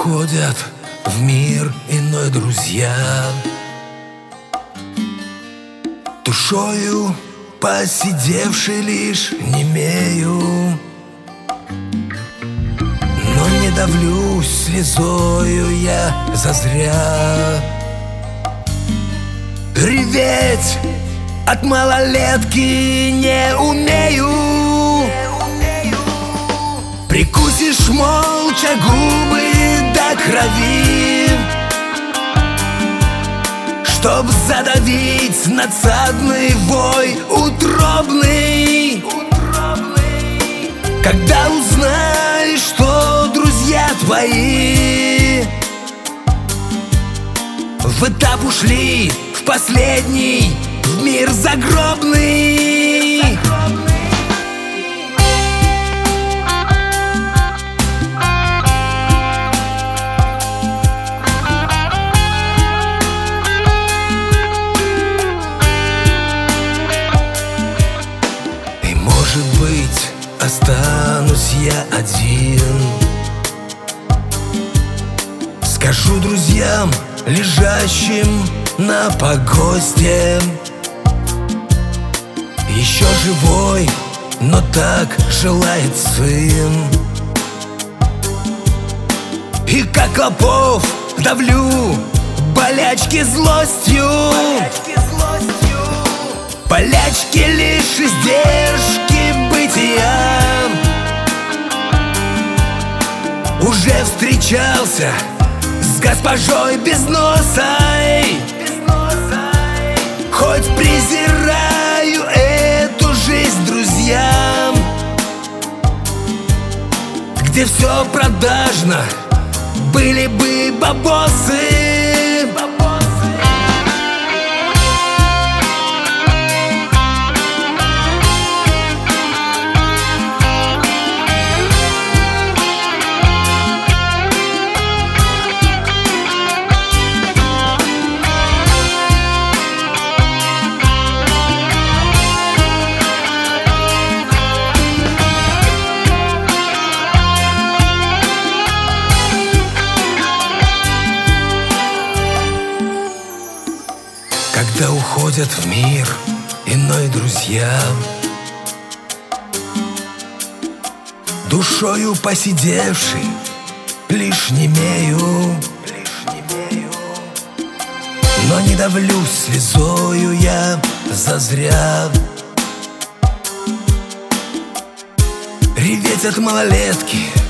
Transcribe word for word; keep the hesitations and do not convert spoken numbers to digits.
уходят в мир иной друзья, душою посидевший лишь немею, но не давлюсь слезою я зазря. Реветь от малолетки не умею. Прикусишь молча губы до крови, чтоб задавить надсадный вой утробный. Когда узнаешь, что друзья твои в этап ушли, в последний, в мир загробный. И может быть, останусь я один, скажу друзьям, лежащим на погосте: еще живой, но так желает сын. И как клопов давлю болячки злостью, болячки лишь издержки бытия. Уже встречался с госпожой Безносой, хоть презираю эту жизнь, друзьям, где все продажно, были бы бабосы. Когда уходят в мир иной друзья, душою посидевший лишь немею, но не давлюсь слезою я зазря. Реветь от малолетки